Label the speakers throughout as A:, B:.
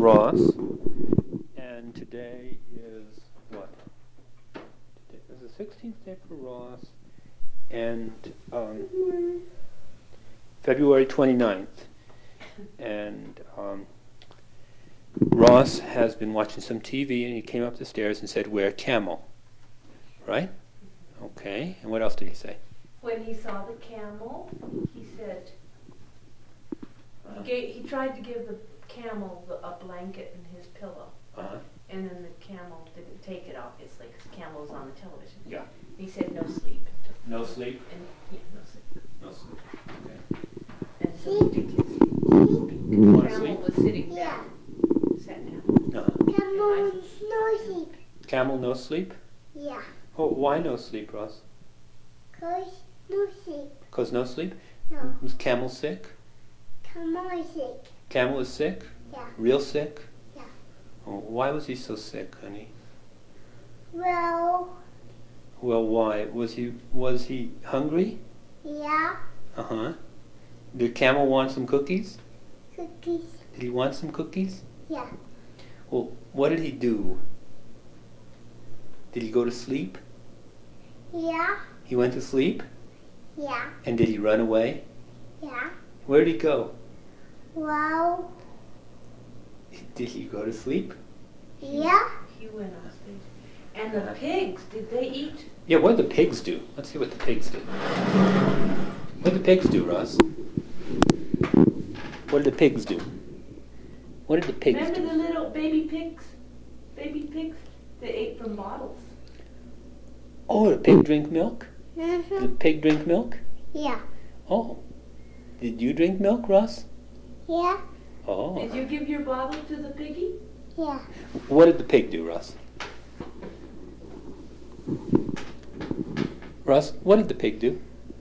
A: Ross, and today is what? Today is the 16th day for Ross, and February 29th. And Ross has been watching some TV, and he came up the stairs and said, "Wear camel." Right? Okay. And what else did he say?
B: When he saw the camel, he said, he tried to give the camel a blanket and his pillow. And then the camel didn't take it, obviously, because the camel was on the television.
A: Yeah.
B: He said, "No sleep."
A: No sleep?
B: And, yeah, no sleep.
A: No sleep. Okay.
B: And so he did sleep. The camel was sitting down. Sat down.
C: Camel, no sleep.
A: Camel, no sleep?
C: Yeah.
A: Oh, why no sleep, Ross?
C: Cause no sleep.
A: Because no sleep?
C: No.
A: Was Camel sick?
C: Camel is sick.
A: Camel is sick?
C: Yeah.
A: Real sick?
C: Yeah.
A: Oh, why was he so sick, honey?
C: Well,
A: Why? Was he hungry?
C: yeah.
A: Uh-huh. Did Camel want some cookies?
C: Cookies.
A: Did he want some cookies?
C: Yeah.
A: Well, what did he do? Did he go to sleep?
C: Yeah.
A: He went to sleep?
C: Yeah.
A: And did he run away?
C: Yeah.
A: Where did he go?
C: Well,
A: Did he go to sleep?
C: yeah.
B: He went on stage. And the pigs, did they eat?
A: Yeah, what did the pigs do? Let's see what the pigs did. What did the pigs do, Ross? What did the pigs do? What did the pigs
B: Remember
A: do?
B: the little baby pigs? Baby pigs? They ate from bottles.
A: Oh, did the pig drink milk? Did the
C: Mm-hmm.
A: pig drink milk?
C: Yeah.
A: Oh. Did you drink milk, Ross?
C: Yeah.
A: Oh.
B: Did you give your bottle to the piggy?
C: Yeah.
A: What did the pig do, Ross? Ross, what did the pig do?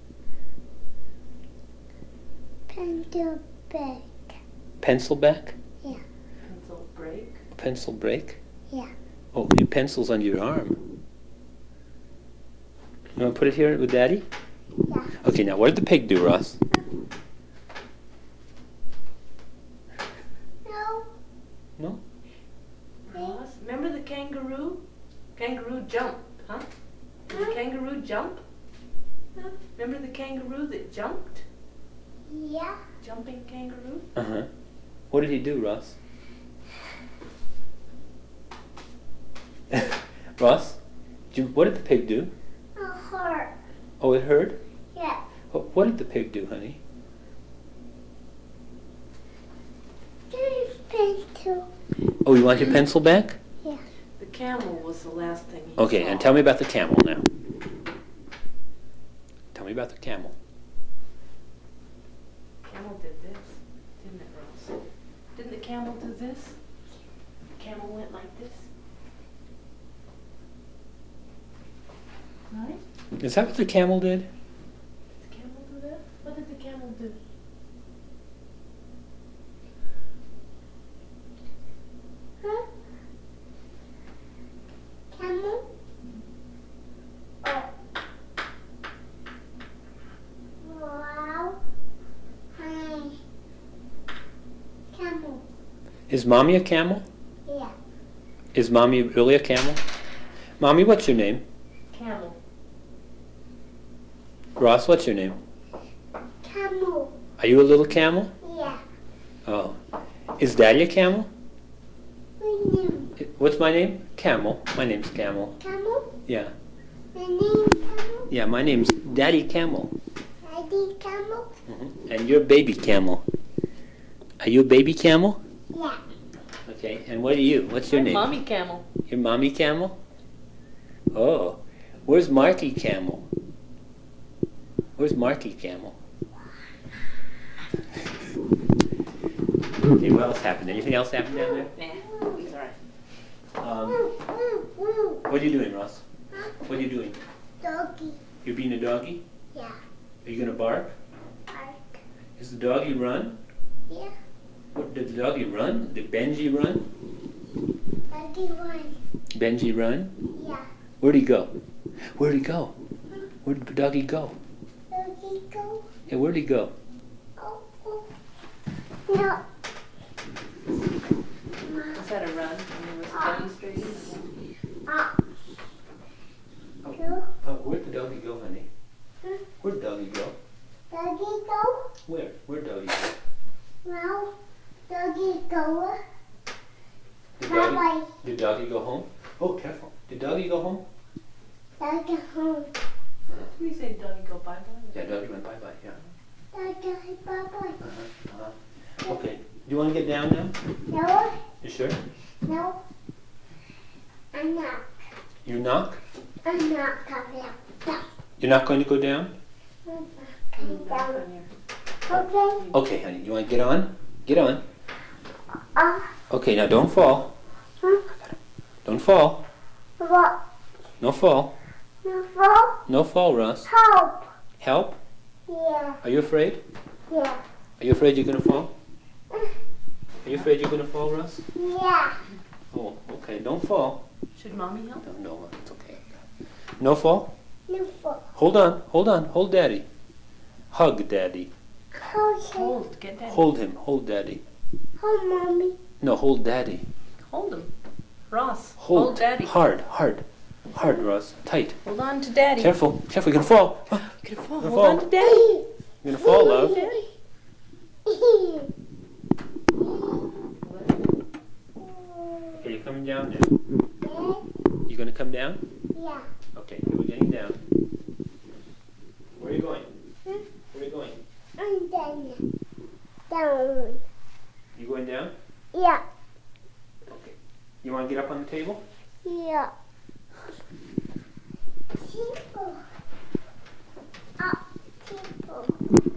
C: Pencil bag.
A: Pencil back?
C: Yeah.
B: Pencil break.
A: Pencil break?
C: Yeah.
A: Oh, your pencil's under your arm. You want to put it here with Daddy?
C: Yeah.
A: Okay, now what did the pig do, Ross?
C: No.
A: No?
B: Ross, remember the kangaroo? Kangaroo jump, huh? Did the kangaroo jump?
C: Huh?
B: Remember the kangaroo that jumped?
C: Yeah.
B: Jumping kangaroo?
A: Uh-huh. What did he do, Ross? Ross, what did the pig do?
C: A heart.
A: Oh, it hurt?
C: Yeah.
A: Oh, what did the pig do, honey?
C: There's pencil.
A: Oh, you want your pencil back?
C: Yeah.
B: The camel was the last thing he
A: Okay,
B: saw.
A: and tell me about the camel now. Tell me about the camel.
B: Camel did this, didn't it, Ross? Didn't the camel do this? The camel went like this. Right?
A: Is that what the camel did?
B: Did the camel do that? What did the camel do?
C: Huh? Camel? Oh. Wow. Hi. Camel.
A: Is Mommy a camel?
C: Yeah.
A: Is Mommy really a camel? Mommy, what's your name?
B: Camel.
A: Ross, what's your name?
C: Camel.
A: Are you a little camel?
C: Yeah.
A: Oh. Is Daddy a camel?
C: Name.
A: What's my name? Camel. My name's Camel.
C: Camel?
A: Yeah.
C: My name Camel?
A: Yeah, my name's Daddy Camel.
C: Daddy Camel?
A: And you're Baby Camel. Are you a baby camel?
C: Yeah.
A: Okay, and what are you? What's your
B: I'm
A: name?
B: Mommy camel.
A: You're Mommy Camel? Oh. Where's Marky Camel? Where's Marky Camel? Okay, what else happened? Anything else happened down there?
B: Nah, he's alright.
A: What are you doing, Ross? What are you doing?
C: Doggy.
A: You're being a doggy?
C: Yeah.
A: Are you going to bark?
C: Bark.
A: Does the doggy run?
C: Yeah.
A: What, did the doggy run? Did Benji run?
C: Doggy one.
A: Benji run?
C: Yeah.
A: Where'd he go? Where'd he go? Where'd the doggy go?
C: Doggy go.
A: Yeah, where'd he go?
C: Oh, oh. No.
B: Is that a run? And there was a doggy street?
A: Where'd the doggy go, honey? Where'd doggy go?
C: Doggy go?
A: Where? Where'd doggy go?
C: Now, doggy go.
A: Did
C: Bye-bye.
A: doggy, did doggy go home? Oh, careful. Did doggy go home?
C: Doggy home.
B: We say doggy go bye-bye.
A: Yeah, doggy went bye-bye, yeah.
C: Doggy bye-bye.
A: Okay. Do you want to get down now?
C: No,
A: You sure?
C: no. I'm not.
A: You knock?
C: I'm not coming down.
A: You're not going to go down?
C: I'm not coming
B: Back
C: down.
B: on your.
C: Okay.
A: Okay, honey. You want to get on? Get on.
C: Uh,
A: Okay, now don't fall.
C: hmm?
A: Don't fall.
C: What?
A: No fall.
C: No fall?
A: No fall, Ross.
C: Help.
A: Help?
C: Yeah,
A: Are you afraid?
C: yeah,
A: Are you afraid you're going to fall? Are you afraid you're going to fall, Russ?
C: yeah.
A: Oh, okay. Don't fall.
B: Should mommy help?
A: No, it's okay. No fall?
C: No fall.
A: Hold on. Hold on. Hold Daddy. Hug Daddy.
C: Hold him.
B: Hold, get daddy.
A: Hold him. Hold Daddy.
C: Hold mommy.
A: No, hold Daddy.
B: Hold him. Ross,
A: Hold.
B: hold daddy.
A: Hard, hard. Hard, Russ. Tight.
B: Hold on to daddy.
A: Careful. Careful. You're going to fall. Ah,
B: You're gonna fall.
A: Gonna
B: Hold on
A: fall.
B: to daddy.
A: You're going to fall, love.
B: Daddy.
A: Okay, you're coming down now. You going to come down?
C: Yeah.
A: Okay, here we're getting down. Where are you going?
C: Hmm?
A: Where are you going?
C: I'm down. Down.
A: You going down?
C: Yeah.
A: Okay. You want to get up on the table?
C: Yeah. People. Up. People.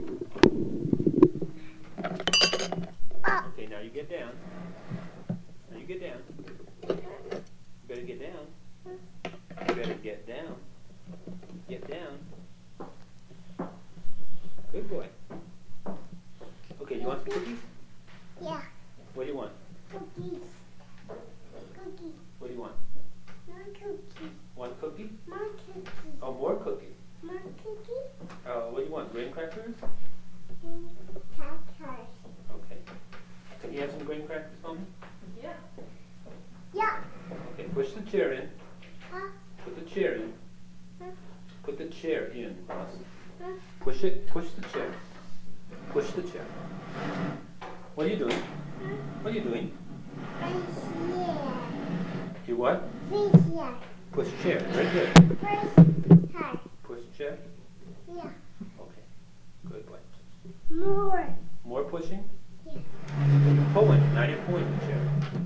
C: Up.
A: Okay, now you get down. Now you get down. You better get down. You better get down. Get down. Good boy. Okay, you want some cookies?
C: Yeah.
A: What do you want?
C: Cookies. Cookies.
A: What do you want?
C: More cookies.
A: Want cookie?
C: More cookies.
A: Oh, more cookie.
C: More cookies.
A: What do you want? Graham crackers?
C: And crackers.
A: Okay. Can you have some graham crackers for me?
B: Yeah.
C: Yeah.
A: Okay, push the chair in.
C: Huh?
A: Put the chair in.
C: Huh?
A: Put the chair in, Ross.
C: Huh?
A: Push it. Push the chair. Push the chair. What are you doing? What are you doing?
C: Fish here.
A: You what?
C: Fish here.
A: Push chair. Very good.
C: Fish here.
A: Push chair.
C: Yeah.
A: Okay. Good boy.
C: More.
A: More pushing?
C: Yeah.
A: You're pulling. Now you're pulling the chair.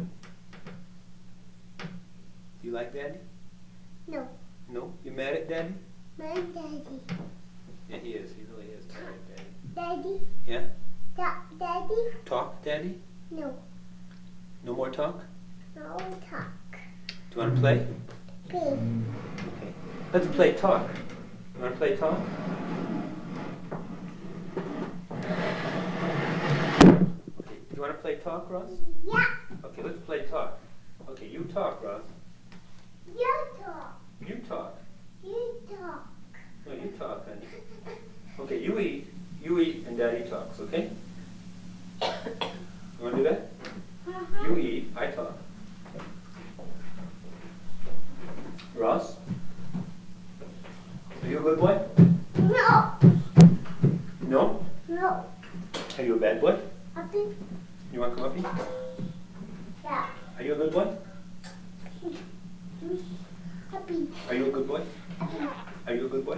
A: Do you like Daddy?
C: No.
A: No? You mad at Daddy?
C: My daddy.
A: Yeah, he is. He really is mad at Daddy.
C: Daddy.
A: Yeah?
C: Daddy.
A: Talk, Daddy?
C: No.
A: No more talk?
C: No talk.
A: Do you want to play?
C: Pig.
A: Okay. Let's play talk. You want to play talk? Okay. Do you want to play talk, Ross?
C: Yeah.
A: Okay, let's play talk. Okay, you talk, Ross.
C: You talk.
A: You talk.
C: You talk.
A: No, you talk, honey. Okay, you eat, and Daddy talks, okay? You want to do that? You eat, I talk. Ross? Are you a good boy?
C: No.
A: No?
C: No.
A: Are you a bad boy?
C: Puppy.
A: You want to come up here?
C: Yeah.
A: Are you a good boy?
C: Puppy.
A: Are you a good boy? Are you a good boy?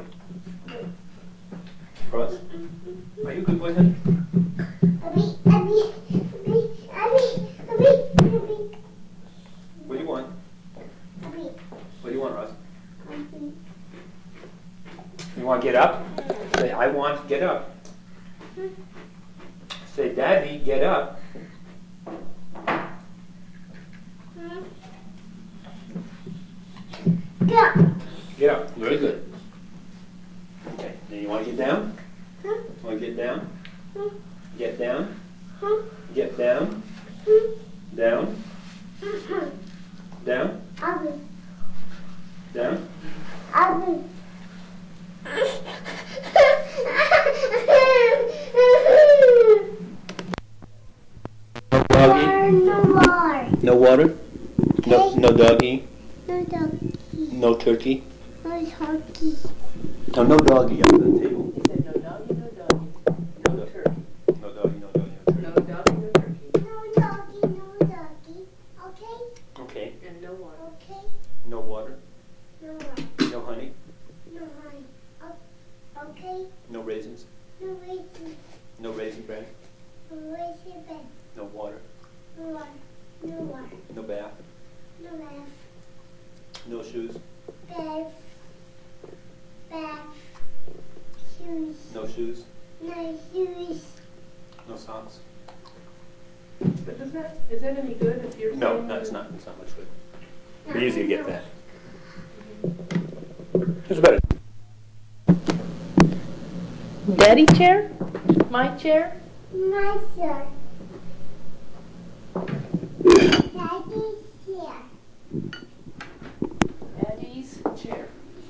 A: Ross? Are you a good boy, honey?
C: Puppy. Puppy. Puppy. Puppy. Puppy.
A: What do you want?
C: Puppy.
A: What do you want, Ross?
C: Puppy.
A: You want to get up? Say, I want to get up. Say, Daddy, get up.
C: Go.
A: Get up. Very good. Okay. Then you want to get down? Want to get down? Get down. Get down. Down. Down.
C: Puppy.
A: Down.
C: Puppy.
A: Doggy.
C: No more.
A: No water? No, no doggy?
C: No doggy.
A: No turkey?
C: No turkey.
A: No, no doggy under the table.
B: He said no doggy, no doggy,
A: No
B: no
A: dog.
B: turkey.
A: No doggy, no doggy, no turkey.
B: No doggy, no turkey.
C: No doggy. No doggy. Okay?
A: Okay.
B: And no water.
C: Okay?
A: No water?
C: No water.
A: No honey?
C: No honey. Okay?
A: No raisins?
C: No raisin.
A: No raisin bread?
C: No raisin bed.
A: No water?
C: No water. No water.
A: No bath?
C: No bath.
A: No shoes?
C: Bath. Bath. Shoes.
A: No shoes?
C: No shoes.
A: No socks?
B: But is that any good if you're
A: No,
B: saying
A: no,
B: you-
A: it's not much good. Be easy to get that. It's better.
B: Daddy chair? My chair?
C: Nicer. Daddy's here.
B: Daddy's chair.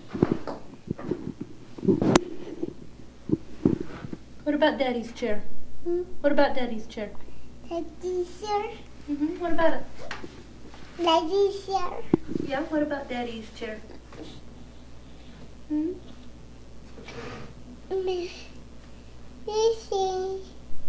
B: What about Daddy's chair? What about Daddy's chair?
C: Daddy's here.
B: What about it?
C: Daddy's here.
B: Yeah, what about Daddy's chair?
C: This is.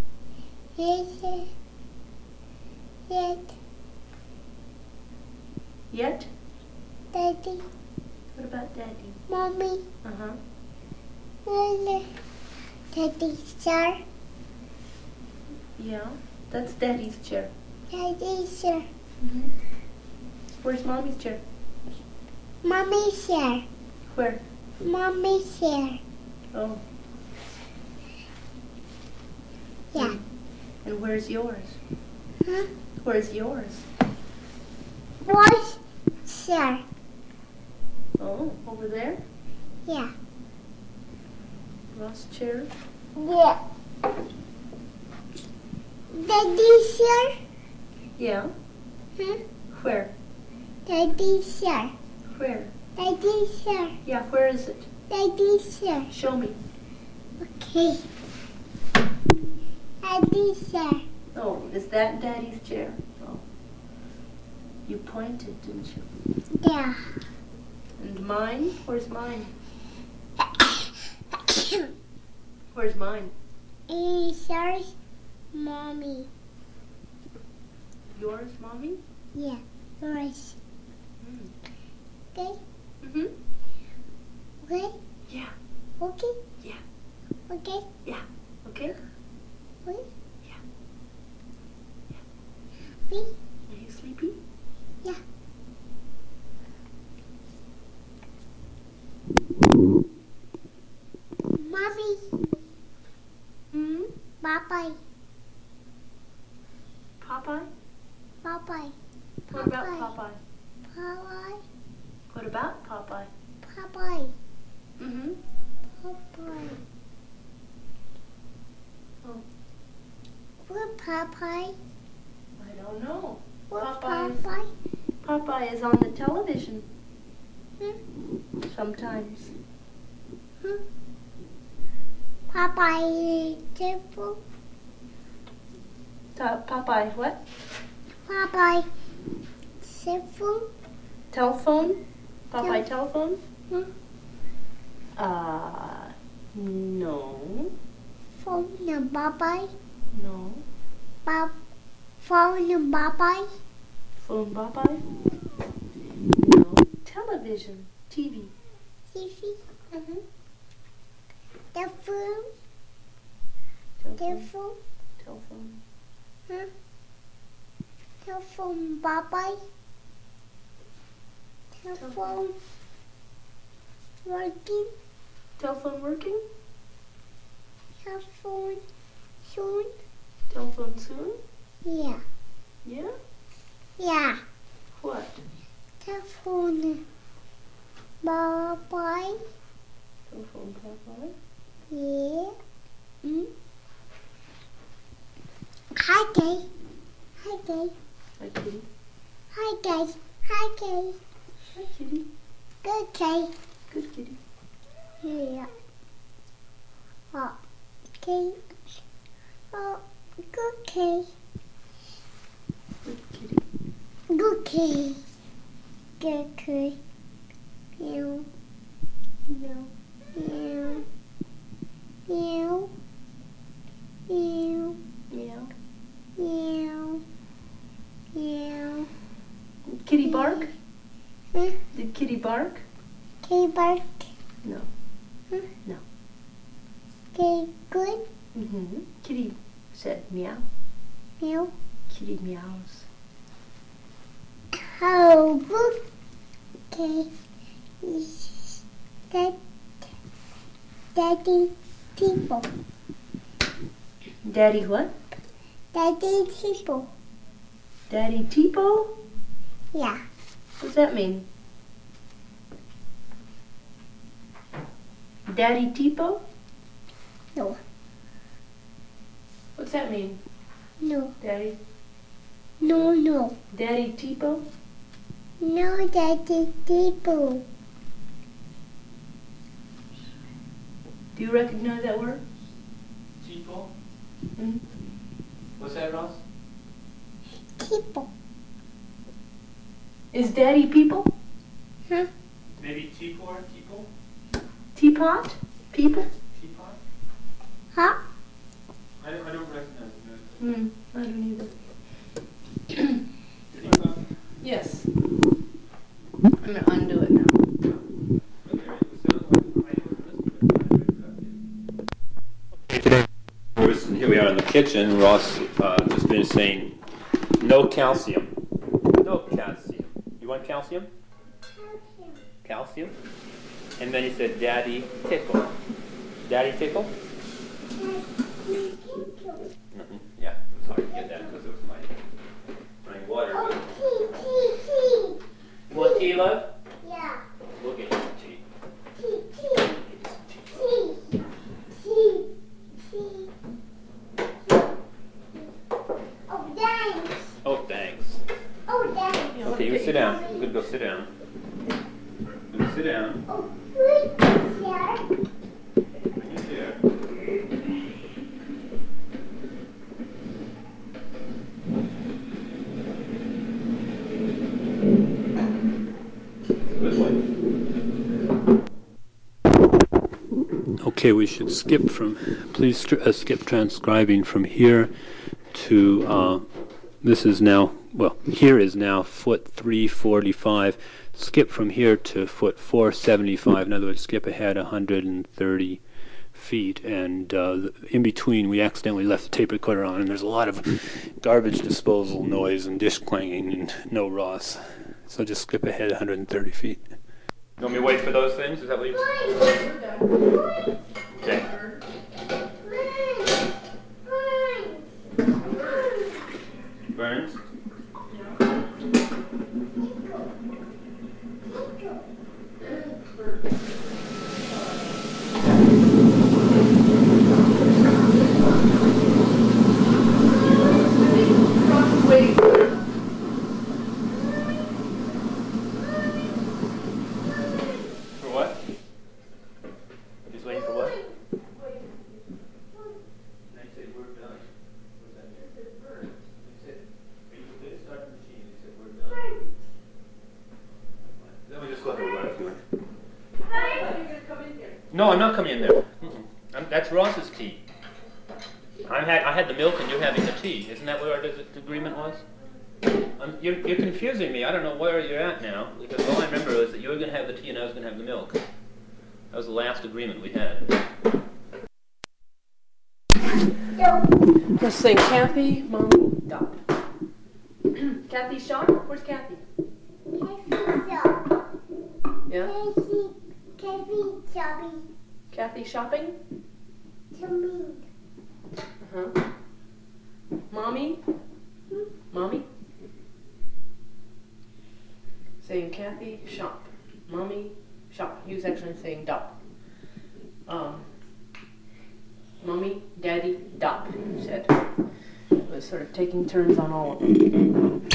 B: Yet?
C: Daddy.
B: What about Daddy?
C: Mommy.
B: Uh-huh.
C: Daddy's chair.
B: Yeah, that's Daddy's chair.
C: Daddy's here.
B: Where's Mommy's chair?
C: Mommy's here.
B: Where?
C: Mommy's here.
B: Oh.
C: Yeah.
B: And where's yours?
C: Huh?
B: Where's yours?
C: What's here?
B: Oh, over there?
C: Yeah.
B: Ross chair?
C: Yeah. Daddy's here.
B: Yeah.
C: Huh?
B: Where?
C: Daddy's here.
B: Where?
C: Daddy's here.
B: Yeah, where is it?
C: Daddy's here.
B: Show me.
C: Okay. Daddy's here.
B: Oh, is that Daddy's chair? Oh. You pointed, didn't you?
C: Yeah.
B: And mine? Where's mine? Where's mine?
C: Here's Mommy.
B: Yours, Mommy?
C: Yeah. Yours. Okay?
B: Mm-hmm.
C: Okay?
B: Yeah.
C: Okay?
B: Yeah.
C: Okay?
B: Yeah. Okay?
C: Okay?
B: Yeah.
C: Me?
B: Are you sleepy?
C: Yeah. Mommy.
B: Hmm?
C: Bye-bye.
B: Popeye?
C: Bye-bye.
B: What about Popeye?
C: Bye-bye.
B: What about Popeye?
C: Bye-bye.
B: Mm-hmm.
C: Bye-bye.
B: Oh.
C: What Popeye?
B: I don't know.
C: What
B: Popeye.
C: Popeye?
B: Popeye is on the television. Sometimes.
C: Popeye table.
B: Popeye what?
C: Popeye table.
B: Telephone? Popeye
C: Yeah.
B: telephone? No.
C: Phone and Popeye.
B: No.
C: Phone and Popeye.
B: Phone Popeye? No. Television. TV.
C: TV.
B: Mm-hmm.
C: The phone. The
B: Telephone.
C: phone.
B: Telephone.
C: Huh? The phone Popeye. The phone working.
B: Telephone working?
C: The phone soon.
B: Telephone soon?
C: Yeah.
B: Yeah?
C: Yeah.
B: What?
C: The phone Popeye.
B: Telephone Popeye?
C: Yeah. Hi, guys. Hi, guys.
B: Hi, kitty.
C: Hi, guys. Hi, guys.
B: Hi, kitty.
C: Good, guys.
B: Good kitty.
C: Yeah. Oh, okay. Oh, good, guys.
B: Good kitty.
C: Okay. Good. Meow.
B: Meow.
C: Meow. Meow. Meow.
B: Meow.
C: Meow. Meow.
B: Kitty bark?
C: Huh?
B: Did Kitty bark?
C: Okay, bark.
B: No.
C: Huh?
B: No.
C: Okay, good.
B: Mm-hmm. Kitty said meow.
C: Meow.
B: Kitty meows.
C: Oh, good. Okay. That Daddy people.
B: Daddy what?
C: Daddy people.
B: Daddy Tipo?
C: Yeah.
B: What does that mean? Daddy Tipo?
C: No.
B: What's that mean?
C: No.
B: Daddy?
C: No.
B: Daddy Tipo?
C: No, Daddy people.
B: Do you recognize that word?
A: People?
B: Mm-hmm.
A: What's that, Ross?
C: People.
B: Is Daddy people?
C: Huh?
A: Maybe T-por, people?
B: Teapot? People?
A: Teapot?
C: Huh?
A: I don't recognize it.
B: Hmm. I don't either.
A: Teapot?
B: Yes. I'm gonna undo it now.
A: Here we are in the kitchen. Ross just finished saying, no calcium. No calcium. You want calcium? Calcium? And then he said, Daddy tickle. Daddy tickle? Yeah, it's hard to get that because it was my running water.
C: Oh,
A: But
C: tea.
A: you want tea, love?
C: Yeah.
A: We'll get you some tea.
C: Tea. Oh, thanks.
A: Oh, thanks.
C: Oh, thanks.
A: Okay, you sit down. I'm going to go sit down. Go sit down.
C: Oh, good, sir.
A: Bring your chair. Good one. Okay, we should skip from, please skip transcribing from here to, this is now, well, here is now foot 345. Skip from here to foot 475. In other words, skip ahead 130 feet. And in between, we accidentally left the tape recorder on, and there's a lot of garbage disposal noise and dish clanging and no Ross. So just skip ahead 130 feet. You want me to wait for those things? Is that what you... Okay. Burns?
B: Wait.
A: For what? He's waiting for what? I said we're done. What's that mean? He said, are you going to start the machine? He said we're done. Let me just go ahead and run if you want. No, I'm not coming in there. That's Ross's tea. I had the milk and you're having the tea. Isn't that what our agreement was? You're confusing me. I don't know where you're at now, because all I remember is that you were going to have the tea and I was going to have the milk. That was the last agreement we had.
B: Let's sing Kathy, Mommy, Dot. Kathy shop? Where's Kathy? Yeah? Kathy shopping? Uh-huh. Mommy? Mommy? Saying Kathy shop. Mommy shop. He was actually saying dot. Mommy, Daddy, dot, he said. It was sort of taking turns on all of them.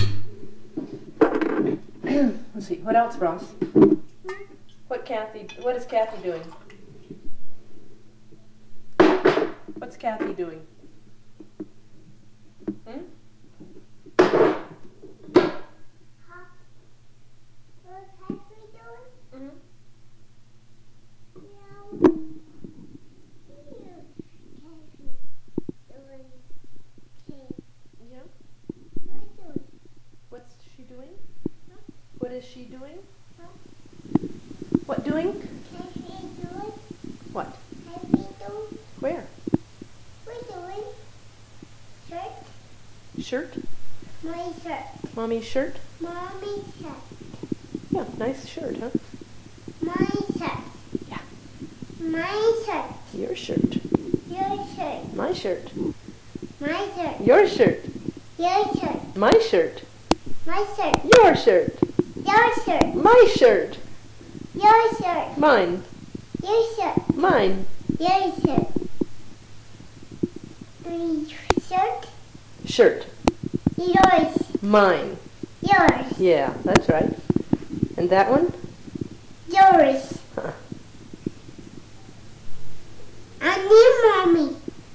B: Let's see, what else, Ross? What is Kathy doing? What's Kathy doing? is she doing? What doing? What? Where? Shirt?
C: My shirt.
B: Mommy's shirt?
C: Mommy shirt.
B: Yeah, nice shirt, huh?
C: My shirt.
B: Yeah.
C: My shirt.
B: Your shirt.
C: Your shirt.
B: My shirt.
C: My shirt.
B: Your shirt.
C: Your shirt.
B: My shirt.
C: My shirt.
B: Your shirt.
C: Your shirt.
B: My shirt.
C: Your shirt.
B: Mine.
C: Your shirt.
B: Mine.
C: Your shirt. My shirt.
B: Shirt.
C: Yours.
B: Mine.
C: Yours.
B: Yeah, that's right. And that one?
C: Yours.
B: Huh.
C: I need mommy.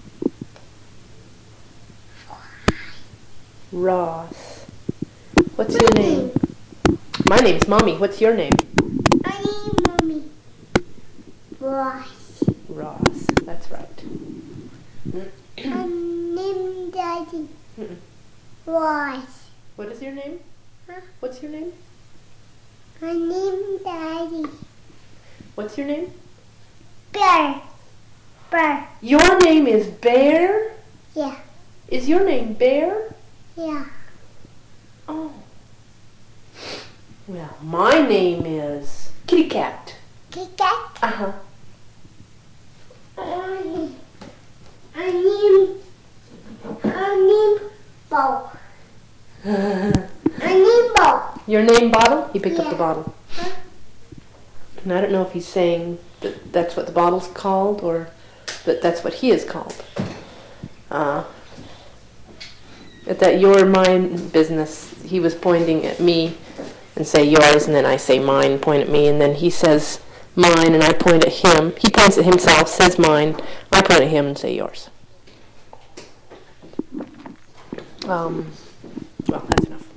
B: Ross. What's your name? My name's Mommy. What's your name?
C: I need mommy. Ross.
B: Ross. That's right.
C: I need daddy.
B: Mm-mm.
C: Ross.
B: What is your name?
C: Huh?
B: What's your name?
C: I need daddy.
B: What's your name?
C: Bear. Bear.
B: Your name is Bear?
C: Yeah.
B: Is your name Bear?
C: Yeah.
B: Oh. Well, my name is Kitty Cat.
C: Kit Kat.
B: Uh-huh.
C: I need ball. I need ball.
B: Your name Bottle? He picked up the
C: Yeah.
B: bottle.
C: Huh?
B: And I don't know if he's saying that that's what the bottle's called or that that's what he is called. At that your mine business, he was pointing at me and say yours, and then I say mine, point at me, and then he says mine, and I point at him. He points at himself, says mine. I point at him and say yours. Well, that's enough.